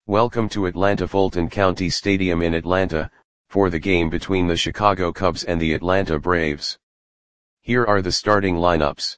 Welcome to Atlanta Fulton County Stadium in Atlanta, for the game between the Chicago Cubs and the Atlanta Braves. Here are the starting lineups.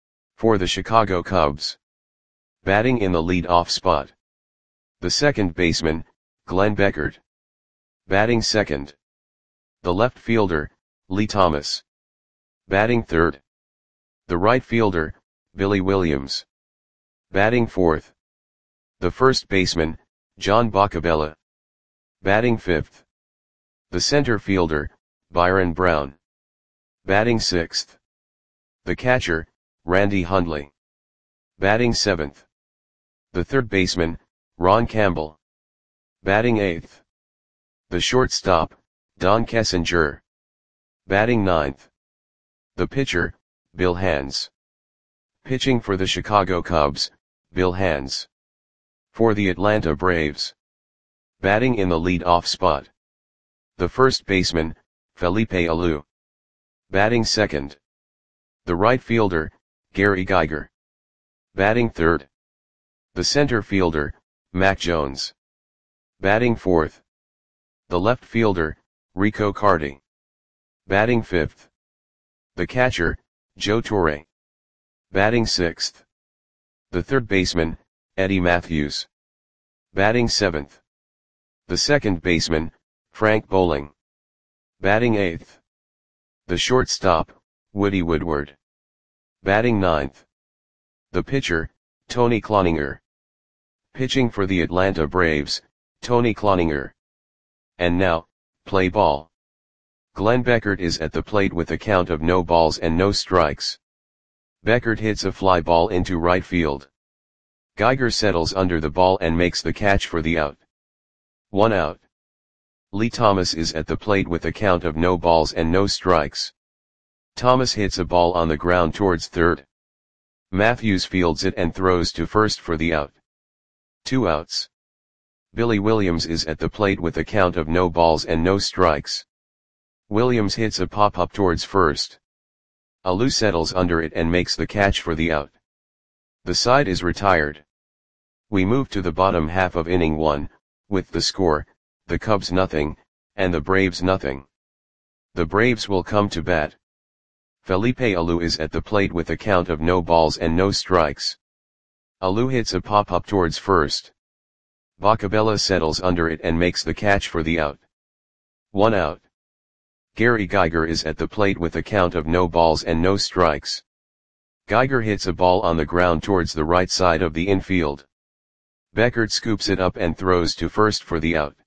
For the Chicago Cubs. Batting in the lead-off spot. The second baseman, Glenn Beckert. Batting second. The left fielder, Lee Thomas. Batting third. The right fielder, Billy Williams. Batting fourth. The first baseman, John Boccabella. Batting fifth. The center fielder, Byron Brown. Batting sixth. The catcher, Randy Hundley. Batting seventh. The third baseman, Ron Campbell. Batting eighth. The shortstop, Don Kessinger. Batting ninth. The pitcher, Bill Hands. Pitching for the Chicago Cubs, Bill Hands. For the Atlanta Braves. Batting in the lead-off spot. The first baseman, Felipe Alou. Batting second. The right fielder, Gary Geiger. Batting third. The center fielder, Mac Jones. Batting fourth. The left fielder, Rico Carty. Batting fifth. The catcher, Joe Torre. Batting sixth. The third baseman, Eddie Matthews. Batting seventh. The second baseman, Frank Bowling. Batting eighth. The shortstop, Woody Woodward. Batting ninth. The pitcher, Tony Cloninger. Pitching for the Atlanta Braves, Tony Cloninger. And now, play ball. Glenn Beckert is at the plate with a count of no balls and no strikes. Beckert hits a fly ball into right field. Geiger settles under the ball and makes the catch for the out. 1 out. Lee Thomas is at the plate with a count of no balls and no strikes. Thomas hits a ball on the ground towards third. Matthews fields it and throws to first for the out. 2 outs. Billy Williams is at the plate with a count of no balls and no strikes. Williams hits a pop-up towards first. Alou settles under it and makes the catch for the out. The side is retired. We move to the bottom half of inning 1, with the score, the Cubs nothing, and the Braves nothing. The Braves will come to bat. Felipe Alou is at the plate with a count of no balls and no strikes. Alou hits a pop-up towards first. Boccabella settles under it and makes the catch for the out. 1 out. Gary Geiger is at the plate with a count of no balls and no strikes. Geiger hits a ball on the ground towards the right side of the infield. Beckert scoops it up and throws to first for the out.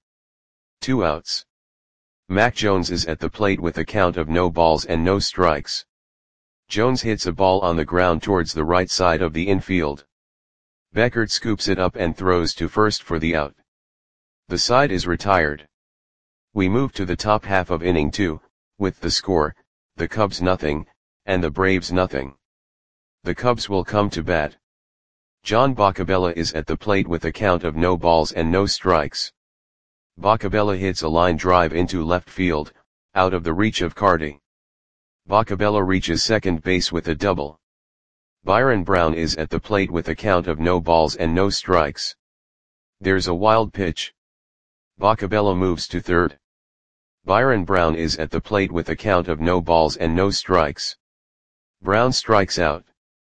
2 outs. Mac Jones is at the plate with a count of no balls and no strikes. Jones hits a ball on the ground towards the right side of the infield. Beckert scoops it up and throws to first for the out. The side is retired. We move to the top half of inning 2, with the score, the Cubs nothing, and the Braves nothing. The Cubs will come to bat. John Boccabella is at the plate with a count of no balls and no strikes. Boccabella hits a line drive into left field, out of the reach of Carty. Boccabella reaches second base with a double. Byron Brown is at the plate with a count of no balls and no strikes. There's a wild pitch. Boccabella moves to third. Byron Brown is at the plate with a count of no balls and no strikes. Brown strikes out.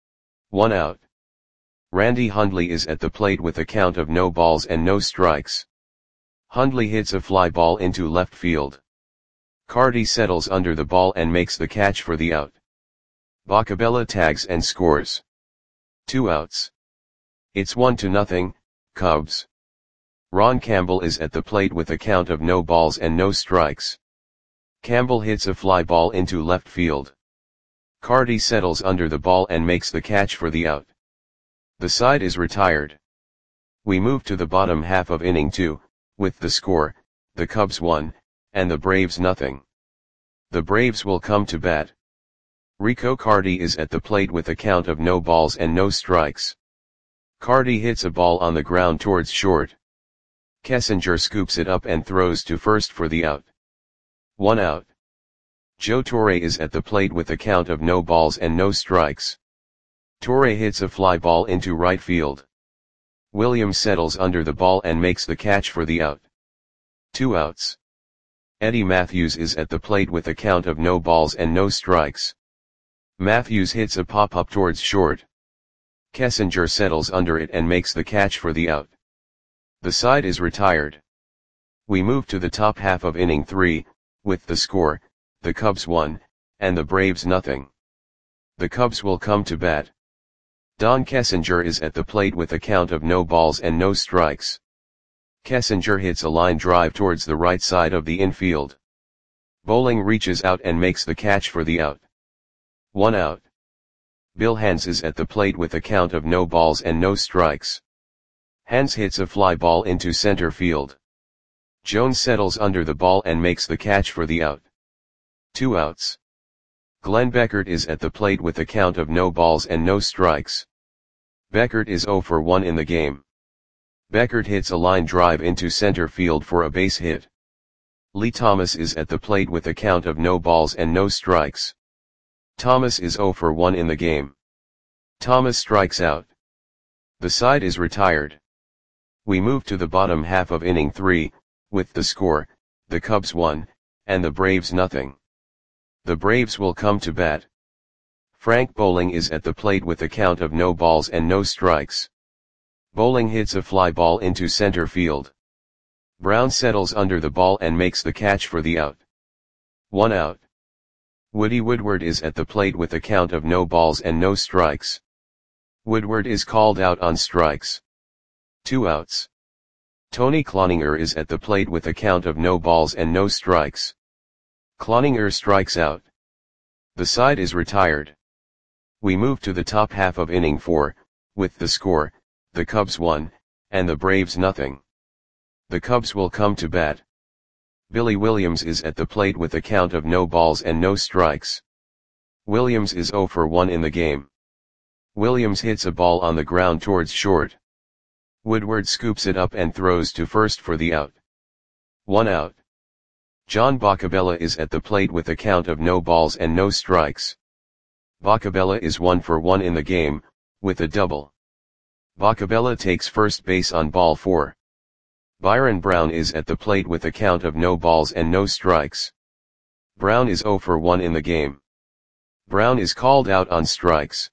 1 out. Randy Hundley is at the plate with a count of no balls and no strikes. Hundley hits a fly ball into left field. Carty settles under the ball and makes the catch for the out. Boccabella tags and scores. 2 outs. It's 1-0, Cubs. Ron Campbell is at the plate with a count of no balls and no strikes. Campbell hits a fly ball into left field. Carty settles under the ball and makes the catch for the out. The side is retired. We move to the bottom half of inning 2, with the score, the Cubs 1, and the Braves nothing. The Braves will come to bat. Rico Carty is at the plate with a count of no balls and no strikes. Carty hits a ball on the ground towards short. Kessinger scoops it up and throws to first for the out. 1 out. Joe Torre is at the plate with a count of no balls and no strikes. Torre hits a fly ball into right field. Williams settles under the ball and makes the catch for the out. 2 outs. Eddie Matthews is at the plate with a count of no balls and no strikes. Matthews hits a pop-up towards short. Kessinger settles under it and makes the catch for the out. The side is retired. We move to the top half of inning 3, with the score, the Cubs 1, and the Braves nothing. The Cubs will come to bat. Don Kessinger is at the plate with a count of no balls and no strikes. Kessinger hits a line drive towards the right side of the infield. Bowling reaches out and makes the catch for the out. 1 out. Bill Hands is at the plate with a count of no balls and no strikes. Hands hits a fly ball into center field. Jones settles under the ball and makes the catch for the out. 2 outs. Glenn Beckert is at the plate with a count of no balls and no strikes. Beckert is 0 for 1 in the game. Beckert hits a line drive into center field for a base hit. Lee Thomas is at the plate with a count of no balls and no strikes. Thomas is 0 for 1 in the game. Thomas strikes out. The side is retired. We move to the bottom half of inning 3, with the score, the Cubs 1, and the Braves nothing. The Braves will come to bat. Frank Bowling is at the plate with a count of no balls and no strikes. Bowling hits a fly ball into center field. Brown settles under the ball and makes the catch for the out. 1 out. Woody Woodward is at the plate with a count of no balls and no strikes. Woodward is called out on strikes. 2 outs. Tony Cloninger is at the plate with a count of no balls and no strikes. Cloninger strikes out. The side is retired. We move to the top half of inning 4, with the score, the Cubs 1, and the Braves nothing. The Cubs will come to bat. Billy Williams is at the plate with a count of no balls and no strikes. Williams is 0 for 1 in the game. Williams hits a ball on the ground towards short. Woodward scoops it up and throws to first for the out. 1 out. John Boccabella is at the plate with a count of no balls and no strikes. Boccabella is 1 for 1 in the game, with a double. Boccabella takes first base on ball 4. Byron Brown is at the plate with a count of no balls and no strikes. Brown is 0 for 1 in the game. Brown is called out on strikes.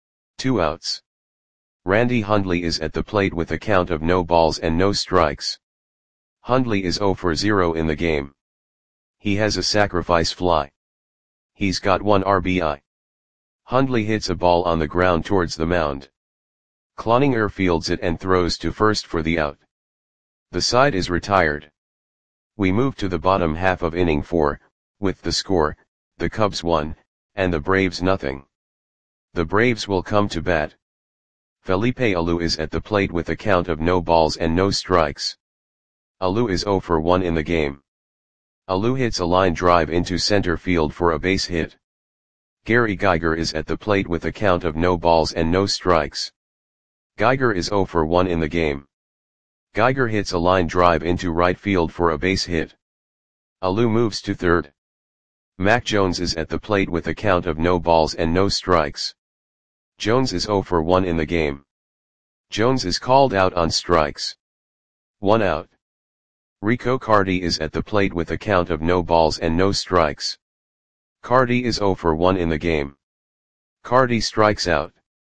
2 outs. Randy Hundley is at the plate with a count of no balls and no strikes. Hundley is 0 for 0 in the game. He has a sacrifice fly. He's got 1 RBI. Hundley hits a ball on the ground towards the mound. Cloninger fields it and throws to first for the out. The side is retired. We move to the bottom half of inning 4, with the score, the Cubs 1, and the Braves nothing. The Braves will come to bat. Felipe Alou is at the plate with a count of no balls and no strikes. Alou is 0 for 1 in the game. Alou hits a line drive into center field for a base hit. Gary Geiger is at the plate with a count of no balls and no strikes. Geiger is 0 for 1 in the game. Geiger hits a line drive into right field for a base hit. Alou moves to third. Mac Jones is at the plate with a count of no balls and no strikes. Jones is 0 for 1 in the game. Jones is called out on strikes. 1 out. Rico Cardi is at the plate with a count of no balls and no strikes. Cardi is 0 for 1 in the game. Cardi strikes out.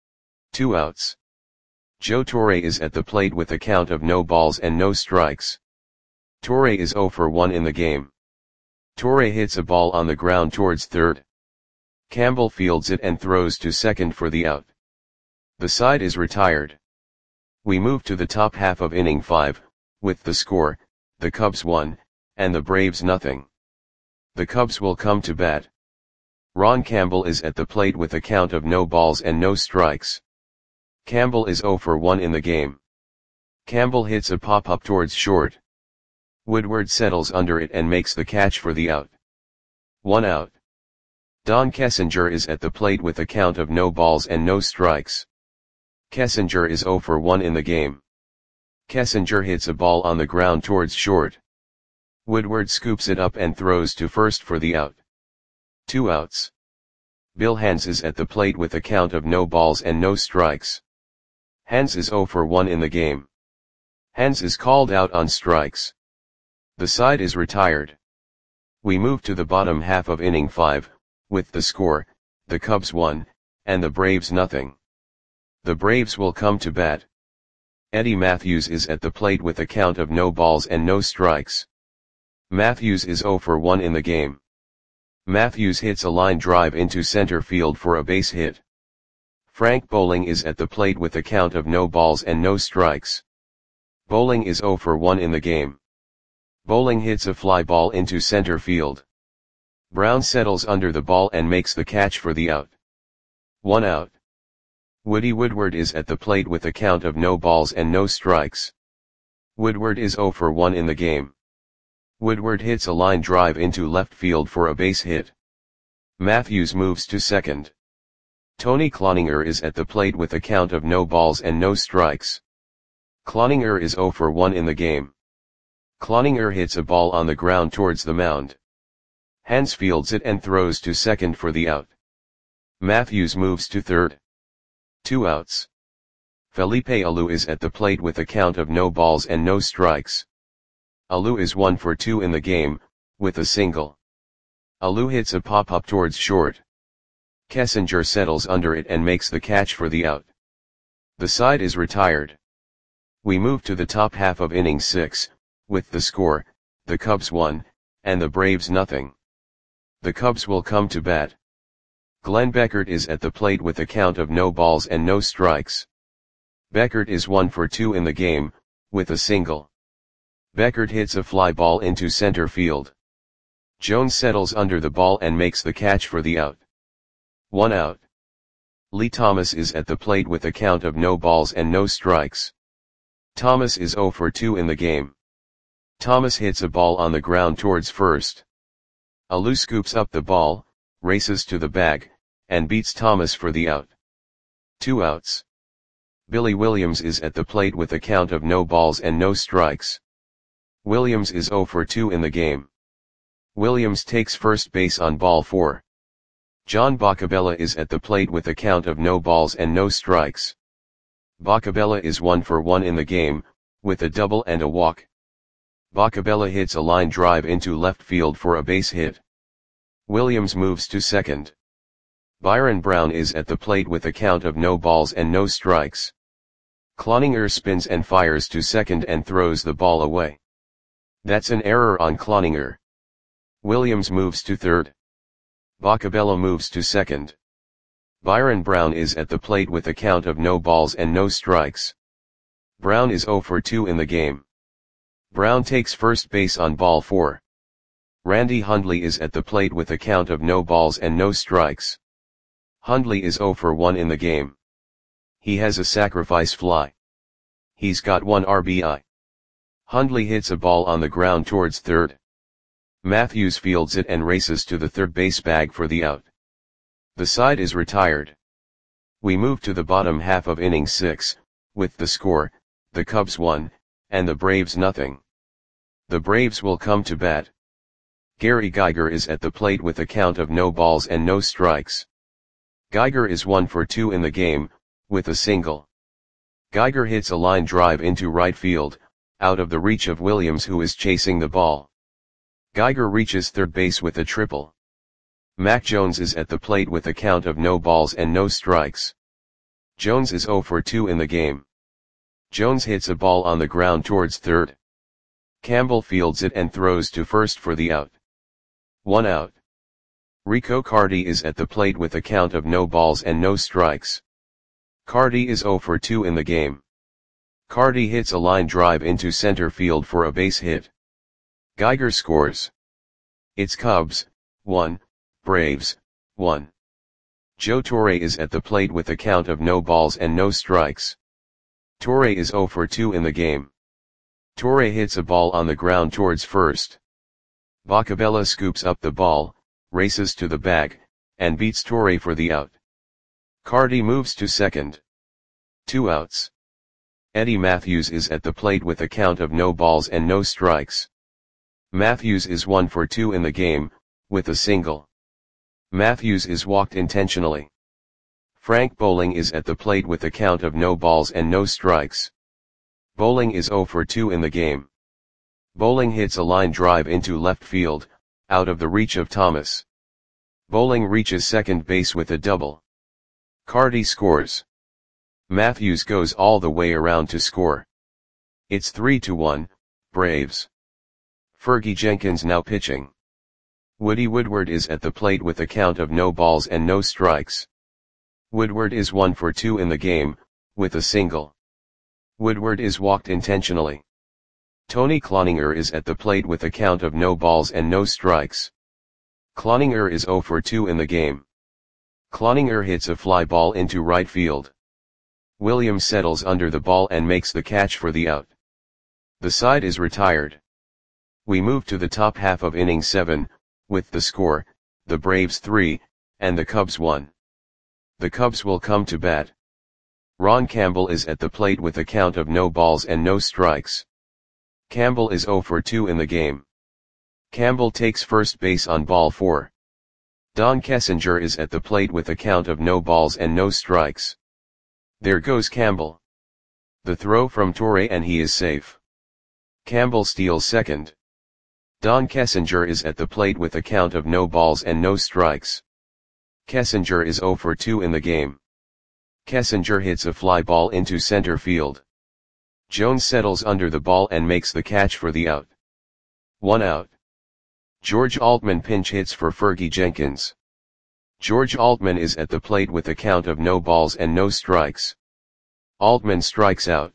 2 outs. Joe Torre is at the plate with a count of no balls and no strikes. Torre is 0 for 1 in the game. Torre hits a ball on the ground towards third. Campbell fields it and throws to second for the out. The side is retired. We move to the top half of inning 5, with the score, the Cubs 1, and the Braves nothing. The Cubs will come to bat. Ron Campbell is at the plate with a count of no balls and no strikes. Campbell is 0 for 1 in the game. Campbell hits a pop-up towards short. Woodward settles under it and makes the catch for the out. 1 out. Don Kessinger is at the plate with a count of no balls and no strikes. Kessinger is 0 for 1 in the game. Kessinger hits a ball on the ground towards short. Woodward scoops it up and throws to first for the out. 2 outs. Bill Hands is at the plate with a count of no balls and no strikes. Hans is 0 for 1 in the game. Hans is called out on strikes. The side is retired. We move to the bottom half of inning 5, with the score, the Cubs 1, and the Braves nothing. The Braves will come to bat. Eddie Matthews is at the plate with a count of no balls and no strikes. Matthews is 0 for 1 in the game. Matthews hits a line drive into center field for a base hit. Frank Bowling is at the plate with a count of no balls and no strikes. Bowling is 0 for 1 in the game. Bowling hits a fly ball into center field. Brown settles under the ball and makes the catch for the out. 1 out. Woody Woodward is at the plate with a count of no balls and no strikes. Woodward is 0 for 1 in the game. Woodward hits a line drive into left field for a base hit. Matthews moves to second. Tony Cloninger is at the plate with a count of no balls and no strikes. Cloninger is 0 for 1 in the game. Cloninger hits a ball on the ground towards the mound. Hans fields it and throws to second for the out. Matthews moves to third. 2 outs. Felipe Alou is at the plate with a count of no balls and no strikes. Alou is 1 for 2 in the game, with a single. Alou hits a pop-up towards short. Kessinger settles under it and makes the catch for the out. The side is retired. We move to the top half of inning 6, with the score, the Cubs 1, and the Braves nothing. The Cubs will come to bat. Glenn Beckert is at the plate with a count of no balls and no strikes. Beckert is 1 for 2 in the game, with a single. Beckert hits a fly ball into center field. Jones settles under the ball and makes the catch for the out. 1 out. Lee Thomas is at the plate with a count of no balls and no strikes. Thomas is 0 for 2 in the game. Thomas hits a ball on the ground towards first. Alou scoops up the ball, races to the bag, and beats Thomas for the out. 2 outs. Billy Williams is at the plate with a count of no balls and no strikes. Williams is 0 for 2 in the game. Williams takes first base on ball 4. John Boccabella is at the plate with a count of no balls and no strikes. Boccabella is 1 for 1 in the game, with a double and a walk. Boccabella hits a line drive into left field for a base hit. Williams moves to second. Byron Brown is at the plate with a count of no balls and no strikes. Cloninger spins and fires to second and throws the ball away. That's an error on Cloninger. Williams moves to third. Boccabella moves to second. Byron Brown is at the plate with a count of no balls and no strikes. Brown is 0 for 2 in the game. Brown takes first base on ball 4. Randy Hundley is at the plate with a count of no balls and no strikes. Hundley is 0 for 1 in the game. He has a sacrifice fly. He's got 1 RBI. Hundley hits a ball on the ground towards third. Matthews fields it and races to the third base bag for the out. The side is retired. We move to the bottom half of inning 6, with the score, the Cubs 1, and the Braves nothing. The Braves will come to bat. Gary Geiger is at the plate with a count of no balls and no strikes. Geiger is 1 for 2 in the game, with a single. Geiger hits a line drive into right field, out of the reach of Williams who is chasing the ball. Geiger reaches third base with a triple. Mac Jones is at the plate with a count of no balls and no strikes. Jones is 0 for 2 in the game. Jones hits a ball on the ground towards third. Campbell fields it and throws to first for the out. 1 out. Rico Carty is at the plate with a count of no balls and no strikes. Carty is 0 for 2 in the game. Carty hits a line drive into center field for a base hit. Geiger scores. It's Cubs, 1, Braves, 1. Joe Torre is at the plate with a count of no balls and no strikes. Torre is 0 for 2 in the game. Torre hits a ball on the ground towards first. Boccabella scoops up the ball, races to the bag, and beats Torre for the out. Carty moves to second. 2 outs. Eddie Matthews is at the plate with a count of no balls and no strikes. Matthews is 1 for 2 in the game, with a single. Matthews is walked intentionally. Frank Bowling is at the plate with a count of no balls and no strikes. Bowling is 0 for 2 in the game. Bowling hits a line drive into left field, out of the reach of Thomas. Bowling reaches second base with a double. Carty scores. Matthews goes all the way around to score. It's 3-1, Braves. Fergie Jenkins now pitching. Woody Woodward is at the plate with a count of no balls and no strikes. Woodward is 1 for 2 in the game, with a single. Woodward is walked intentionally. Tony Cloninger is at the plate with a count of no balls and no strikes. Cloninger is 0 for 2 in the game. Cloninger hits a fly ball into right field. Williams settles under the ball and makes the catch for the out. The side is retired. We move to the top half of inning 7, with the score, the Braves 3, and the Cubs 1. The Cubs will come to bat. Ron Campbell is at the plate with a count of no balls and no strikes. Campbell is 0 for 2 in the game. Campbell takes first base on ball 4. Don Kessinger is at the plate with a count of no balls and no strikes. There goes Campbell. The throw from Torre and he is safe. Campbell steals second. Don Kessinger is at the plate with a count of no balls and no strikes. Kessinger is 0 for 2 in the game. Kessinger hits a fly ball into center field. Jones settles under the ball and makes the catch for the out. 1 out. George Altman pinch hits for Fergie Jenkins. George Altman is at the plate with a count of no balls and no strikes. Altman strikes out.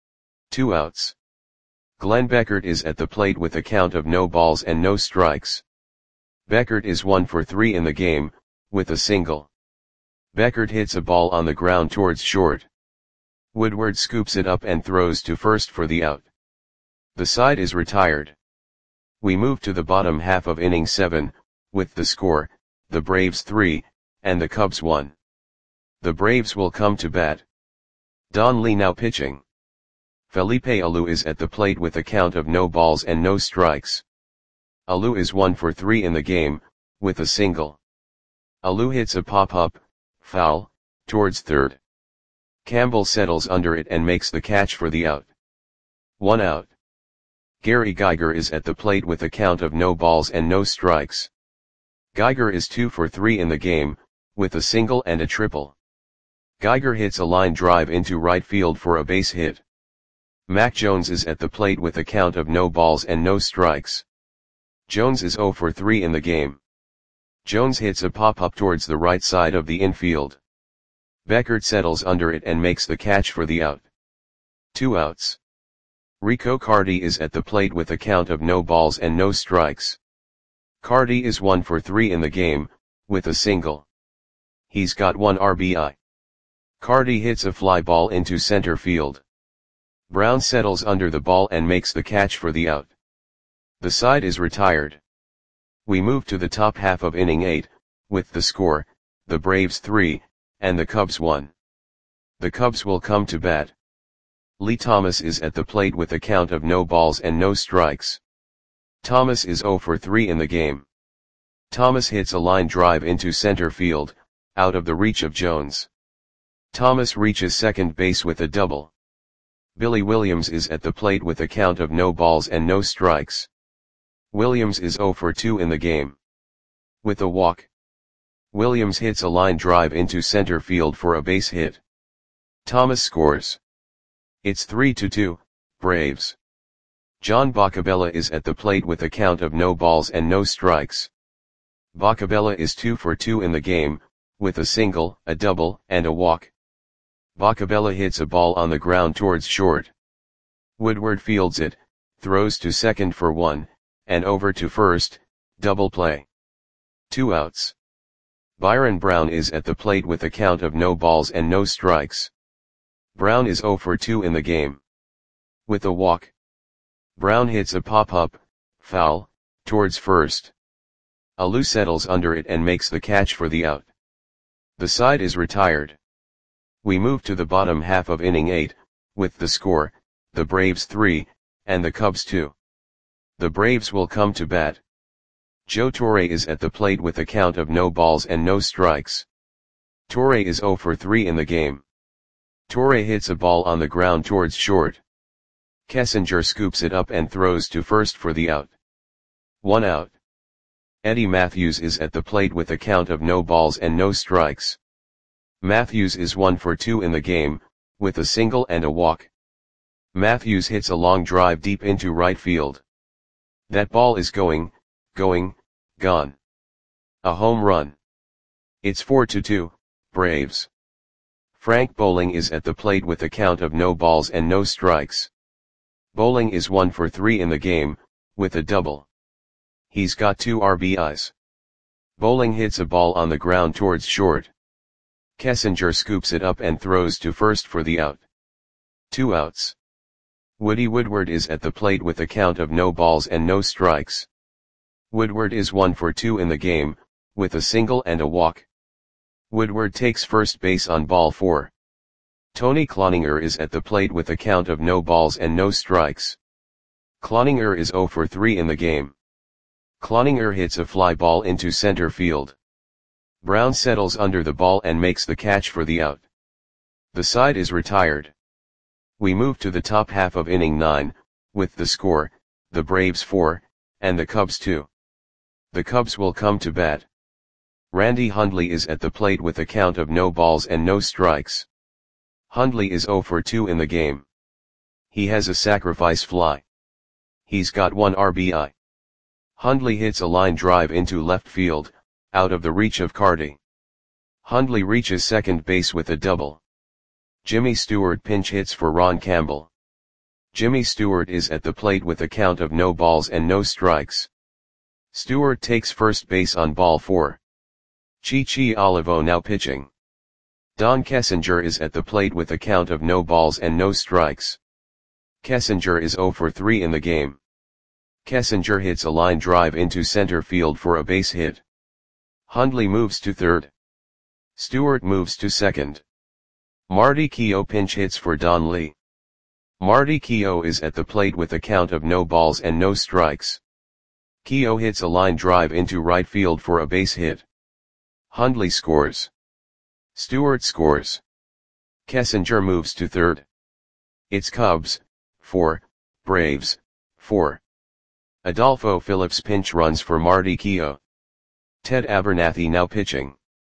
2 outs. Glenn Beckert is at the plate with a count of no balls and no strikes. Beckert is 1 for 3 in the game, with a single. Beckert hits a ball on the ground towards short. Woodward scoops it up and throws to first for the out. The side is retired. We move to the bottom half of inning 7, with the score, the Braves 3, and the Cubs 1. The Braves will come to bat. Don Lee now pitching. Felipe Alou is at the plate with a count of no balls and no strikes. Alou is 1 for 3 in the game, with a single. Alou hits a pop-up, foul, towards third. Campbell settles under it and makes the catch for the out. 1 out. Gary Geiger is at the plate with a count of no balls and no strikes. Geiger is 2 for 3 in the game, with a single and a triple. Geiger hits a line drive into right field for a base hit. Mac Jones is at the plate with a count of no balls and no strikes. Jones is 0 for 3 in the game. Jones hits a pop-up towards the right side of the infield. Beckert settles under it and makes the catch for the out. 2 outs. Rico Carty is at the plate with a count of no balls and no strikes. Carty is 1 for 3 in the game, with a single. He's got 1 RBI. Carty hits a fly ball into center field. Brown settles under the ball and makes the catch for the out. The side is retired. We move to the top half of inning 8, with the score, the Braves 3, and the Cubs 1. The Cubs will come to bat. Lee Thomas is at the plate with a count of no balls and no strikes. Thomas is 0 for 3 in the game. Thomas hits a line drive into center field, out of the reach of Jones. Thomas reaches second base with a double. Billy Williams is at the plate with a count of no balls and no strikes. Williams is 0 for 2 in the game. With a walk. Williams hits a line drive into center field for a base hit. Thomas scores. It's 3-2, Braves. John Boccabella is at the plate with a count of no balls and no strikes. Boccabella is 2 for 2 in the game, with a single, a double, and a walk. Boccabella hits a ball on the ground towards short. Woodward fields it, throws to second for 1, and over to first, double play. 2 outs. Byron Brown is at the plate with a count of no balls and no strikes. Brown is 0 for 2 in the game. With a walk. Brown hits a pop-up, foul, towards first. Alou settles under it and makes the catch for the out. The side is retired. We move to the bottom half of inning 8, with the score, the Braves 3, and the Cubs 2. The Braves will come to bat. Joe Torre is at the plate with a count of no balls and no strikes. Torre is 0 for 3 in the game. Torre hits a ball on the ground towards short. Kessinger scoops it up and throws to first for the out. 1 out. Eddie Matthews is at the plate with a count of no balls and no strikes. Matthews is 1 for 2 in the game, with a single and a walk. Matthews hits a long drive deep into right field. That ball is going, gone. A home run. It's 4-2, Braves. Frank Bowling is at the plate with a count of no balls and no strikes. Bowling is 1 for 3 in the game, with a double. He's got 2 RBIs. Bowling hits a ball on the ground towards short. Kessinger scoops it up and throws to first for the out. 2 outs. Woody Woodward is at the plate with a count of no balls and no strikes. Woodward is 1 for 2 in the game, with a single and a walk. Woodward takes first base on ball 4. Tony Cloninger is at the plate with a count of no balls and no strikes. Cloninger is 0 for 3 in the game. Cloninger hits a fly ball into center field. Brown settles under the ball and makes the catch for the out. The side is retired. We move to the top half of inning 9, with the score, the Braves 4, and the Cubs 2. The Cubs will come to bat. Randy Hundley is at the plate with a count of no balls and no strikes. Hundley is 0 for 2 in the game. He has a sacrifice fly. He's got 1 RBI. Hundley hits a line drive into left field, out of the reach of Carty. Hundley reaches second base with a double. Jimmy Stewart pinch hits for Ron Campbell. Jimmy Stewart is at the plate with a count of no balls and no strikes. Stewart takes first base on ball 4. Chichi Olivo now pitching. Don Kessinger is at the plate with a count of no balls and no strikes. Kessinger is 0 for 3 in the game. Kessinger hits a line drive into center field for a base hit. Hundley moves to third. Stewart moves to second. Marty Keough pinch hits for Don Lee. Marty Keough is at the plate with a count of no balls and no strikes. Keough hits a line drive into right field for a base hit. Hundley scores. Stewart scores. Kessinger moves to third. It's Cubs 4, Braves 4. Adolfo Phillips pinch runs for Marty Keough. Ted Abernathy now pitching.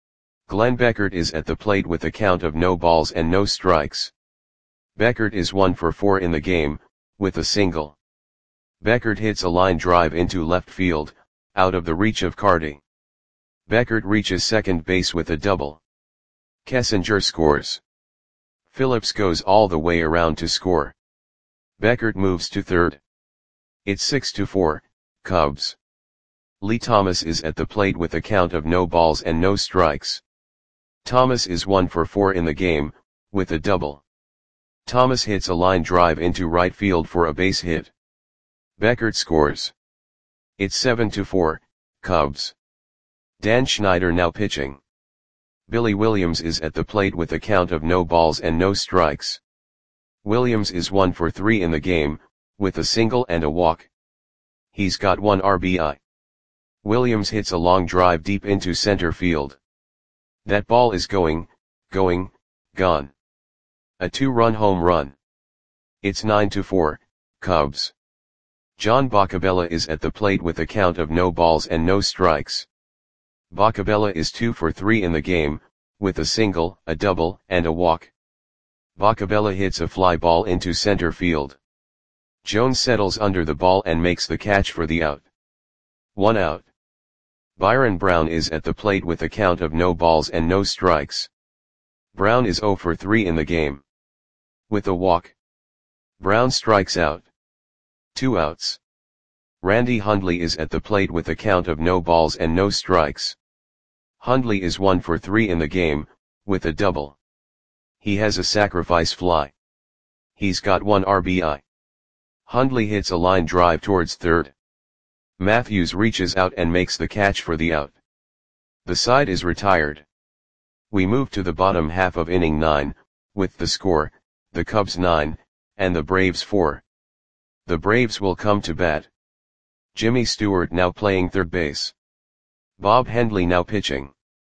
Glenn Beckert is at the plate with a count of no balls and no strikes. Beckert is 1 for 4 in the game, with a single. Beckert hits a line drive into left field, out of the reach of Carty. Beckert reaches second base with a double. Kessinger scores. Phillips goes all the way around to score. Beckert moves to third. It's 6-4, Cubs. Lee Thomas is at the plate with a count of no balls and no strikes. Thomas is 1 for 4 in the game, with a double. Thomas hits a line drive into right field for a base hit. Beckert scores. It's 7-4, Cubs. Dan Schneider now pitching. Billy Williams is at the plate with a count of no balls and no strikes. Williams is 1 for 3 in the game, with a single and a walk. He's got 1 RBI. Williams hits a long drive deep into center field. That ball is going, gone. A 2-run home run. It's 9-4, Cubs. John Boccabella is at the plate with a count of no balls and no strikes. Boccabella is 2 for 3 in the game, with a single, a double, and a walk. Boccabella hits a fly ball into center field. Jones settles under the ball and makes the catch for the out. 1 out. Byron Brown is at the plate with a count of no balls and no strikes. Brown is 0 for 3 in the game. With a walk. Brown strikes out. 2 outs. Randy Hundley is at the plate with a count of no balls and no strikes. Hundley is 1 for 3 in the game, with a double. He has a sacrifice fly. He's got 1 RBI. Hundley hits a line drive towards third. Matthews reaches out and makes the catch for the out. The side is retired. We move to the bottom half of inning 9, with the score, the Cubs 9, and the Braves 4. The Braves will come to bat. Jimmy Stewart now playing third base. Bob Hendley now pitching.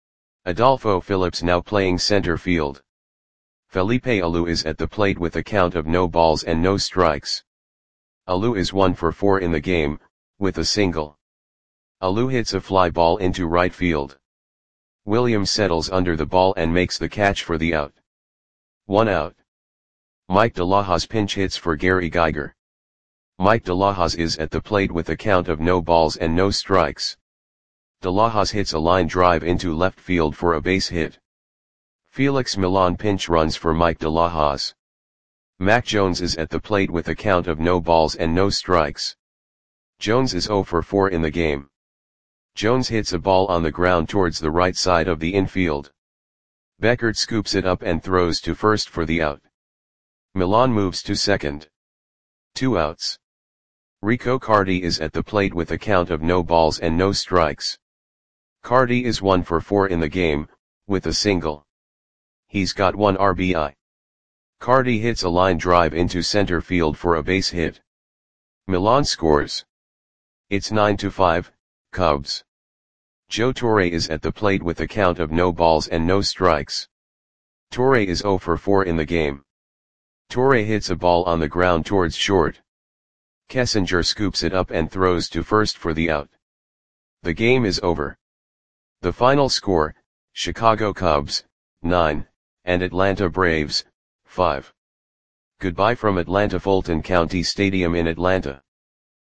Adolfo Phillips now playing center field. Felipe Alou is at the plate with a count of no balls and no strikes. Alou is 1 for 4 in the game, with a single. Alou hits a fly ball into right field. Williams settles under the ball and makes the catch for the out. 1 out. Mike De La Hoz pinch hits for Gary Geiger. Mike De La Hoz is at the plate with a count of no balls and no strikes. De La Hoz hits a line drive into left field for a base hit. Felix Millan pinch runs for Mike De La Hoz. Mac Jones is at the plate with a count of no balls and no strikes. Jones is 0 for 4 in the game. Jones hits a ball on the ground towards the right side of the infield. Beckert scoops it up and throws to first for the out. Millan moves to second. 2 outs. Rico Carty is at the plate with a count of no balls and no strikes. Carty is 1 for 4 in the game, with a single. He's got 1 RBI. Carty hits a line drive into center field for a base hit. Millan scores. It's 9-5, Cubs. Joe Torre is at the plate with a count of no balls and no strikes. Torre is 0 for 4 in the game. Torre hits a ball on the ground towards short. Kessinger scoops it up and throws to first for the out. The game is over. The final score, Chicago Cubs, 9, and Atlanta Braves, 5. Goodbye from Atlanta Fulton County Stadium in Atlanta.